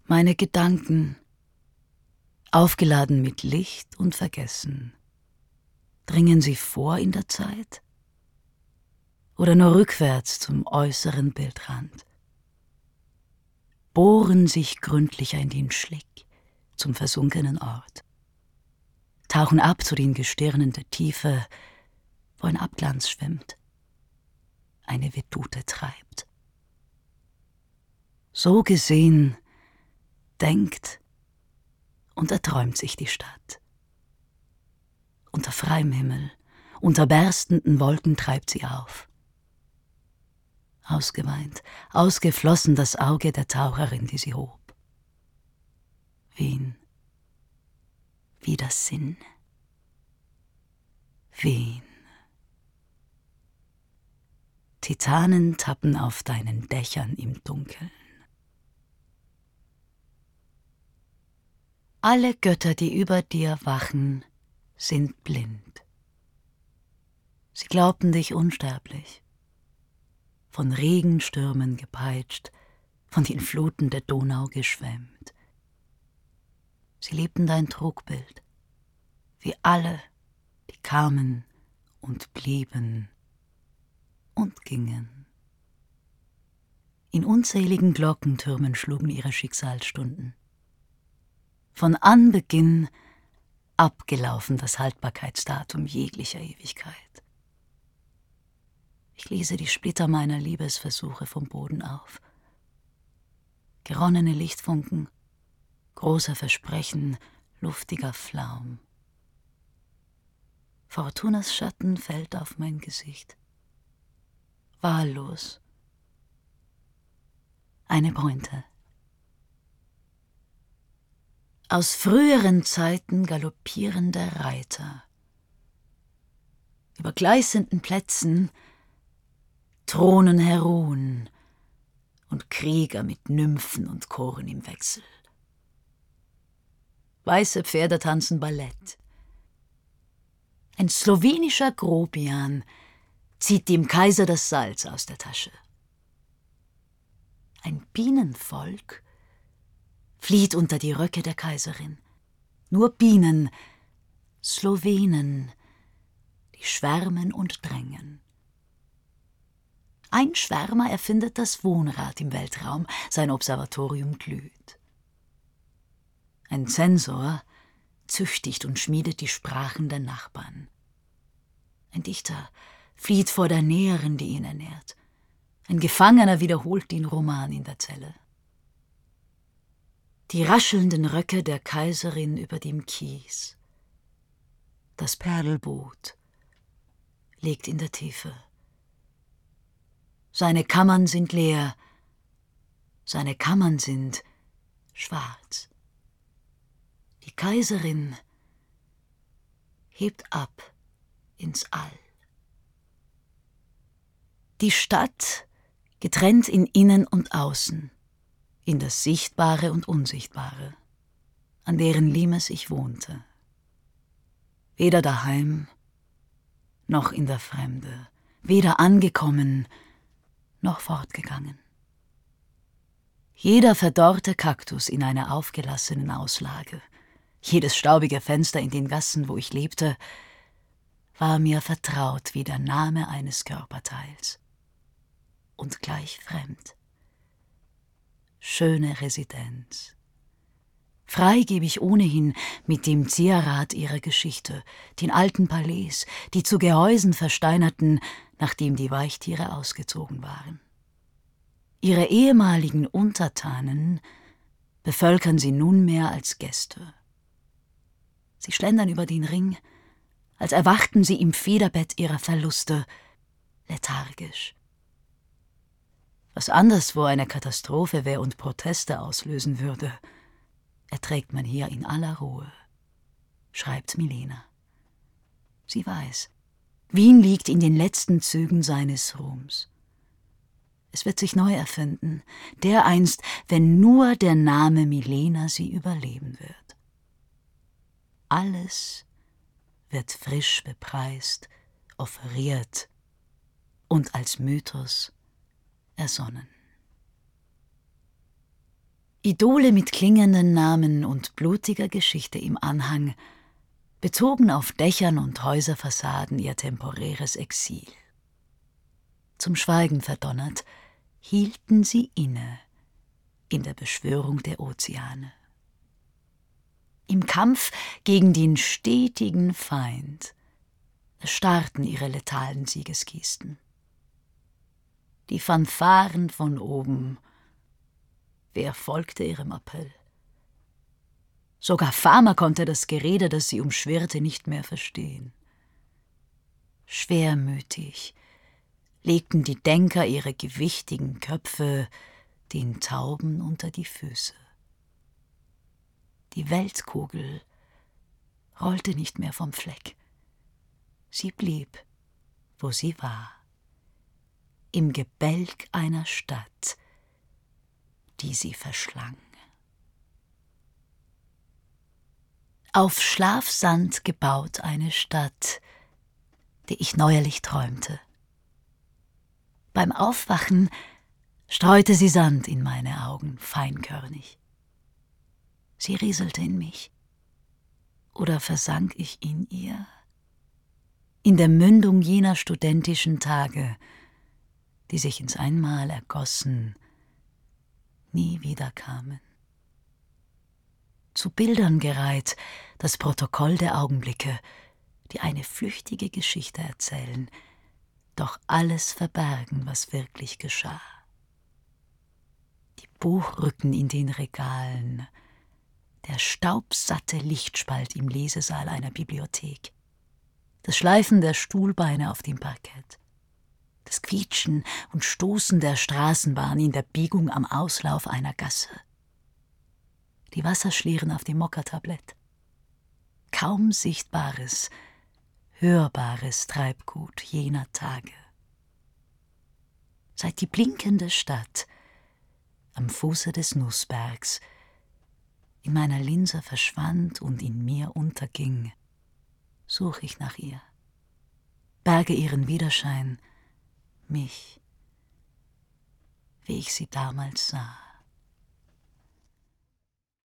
Meine Gedanken, aufgeladen mit Licht und Vergessen, dringen sie vor in der Zeit oder nur rückwärts zum äußeren Bildrand? Bohren sich gründlicher in den Schlick zum versunkenen Ort, tauchen ab zu den Gestirnen der Tiefe, wo ein Abglanz schwimmt, eine Vedute treibt. So gesehen denkt und erträumt sich die Stadt. Unter freiem Himmel, unter berstenden Wolken treibt sie auf. Ausgeweint, ausgeflossen das Auge der Taucherin, die sie hob. Wien, wie das Sinn. Wien. Titanen tappen auf deinen Dächern im Dunkeln. Alle Götter, die über dir wachen, sind blind. Sie glaubten dich unsterblich, von Regenstürmen gepeitscht, von den Fluten der Donau geschwemmt. Sie liebten dein Trugbild, wie alle, die kamen und blieben und gingen. In unzähligen Glockentürmen schlugen ihre Schicksalsstunden. Von Anbeginn abgelaufen das Haltbarkeitsdatum jeglicher Ewigkeit. Ich lese die Splitter meiner Liebesversuche vom Boden auf. Geronnene Lichtfunken, großer Versprechen, luftiger Flaum. Fortunas Schatten fällt auf mein Gesicht. Wahllos. Eine Pointe. Aus früheren Zeiten galoppierende Reiter. Über gleißenden Plätzen thronen Heroen und Krieger mit Nymphen und Choren im Wechsel. Weiße Pferde tanzen Ballett. Ein slowenischer Grobian zieht dem Kaiser das Salz aus der Tasche. Ein Bienenvolk flieht unter die Röcke der Kaiserin. Nur Bienen, Slowenen, die schwärmen und drängen. Ein Schwärmer erfindet das Wohnrad im Weltraum, sein Observatorium glüht. Ein Zensor züchtigt und schmiedet die Sprachen der Nachbarn. Ein Dichter flieht vor der Näherin, die ihn ernährt. Ein Gefangener wiederholt den Roman in der Zelle. Die raschelnden Röcke der Kaiserin über dem Kies. Das Perlboot liegt in der Tiefe. Seine Kammern sind leer, seine Kammern sind schwarz. Die Kaiserin hebt ab ins All. Die Stadt getrennt in Innen und Außen, in das Sichtbare und Unsichtbare, an deren Limes ich wohnte. Weder daheim, noch in der Fremde, weder angekommen, noch fortgegangen. Jeder verdorrte Kaktus in einer aufgelassenen Auslage, jedes staubige Fenster in den Gassen, wo ich lebte, war mir vertraut wie der Name eines Körperteils und gleich fremd. Schöne Residenz. Freigebig ohnehin mit dem Zierat ihrer Geschichte, den alten Palais, die zu Gehäusen versteinerten, nachdem die Weichtiere ausgezogen waren. Ihre ehemaligen Untertanen bevölkern sie nunmehr als Gäste. Sie schlendern über den Ring, als erwachten sie im Federbett ihrer Verluste, lethargisch. Was anderswo eine Katastrophe wäre und Proteste auslösen würde, erträgt man hier in aller Ruhe, schreibt Milena. Sie weiß, Wien liegt in den letzten Zügen seines Ruhms. Es wird sich neu erfinden, dereinst, wenn nur der Name Milena sie überleben wird. Alles wird frisch bepreist, offeriert und als Mythos ersonnen. Idole mit klingenden Namen und blutiger Geschichte im Anhang bezogen auf Dächern und Häuserfassaden ihr temporäres Exil. Zum Schweigen verdonnert, hielten sie inne in der Beschwörung der Ozeane. Im Kampf gegen den stetigen Feind erstarrten ihre letalen Siegesgesten. Die Fanfaren von oben, wer folgte ihrem Appell? Sogar Fama konnte das Gerede, das sie umschwirrte, nicht mehr verstehen. Schwermütig legten die Denker ihre gewichtigen Köpfe den Tauben unter die Füße. Die Weltkugel rollte nicht mehr vom Fleck. Sie blieb, wo sie war, im Gebälk einer Stadt, die sie verschlang. Auf Schlafsand gebaut eine Stadt, die ich neuerlich träumte. Beim Aufwachen streute sie Sand in meine Augen, feinkörnig. Sie rieselte in mich. Oder versank ich in ihr? In der Mündung jener studentischen Tage, die sich ins Einmal ergossen, nie wiederkamen. Zu Bildern gereiht, das Protokoll der Augenblicke, die eine flüchtige Geschichte erzählen, doch alles verbergen, was wirklich geschah. Die Buchrücken in den Regalen, der staubsatte Lichtspalt im Lesesaal einer Bibliothek, das Schleifen der Stuhlbeine auf dem Parkett, das Quietschen und Stoßen der Straßenbahn in der Biegung am Auslauf einer Gasse, die Wasserschlieren auf dem Mokka-Tablett, kaum sichtbares, hörbares Treibgut jener Tage. Seit die blinkende Stadt am Fuße des Nussbergs in meiner Linse verschwand und in mir unterging, suche ich nach ihr, berge ihren Widerschein, mich, wie ich sie damals sah.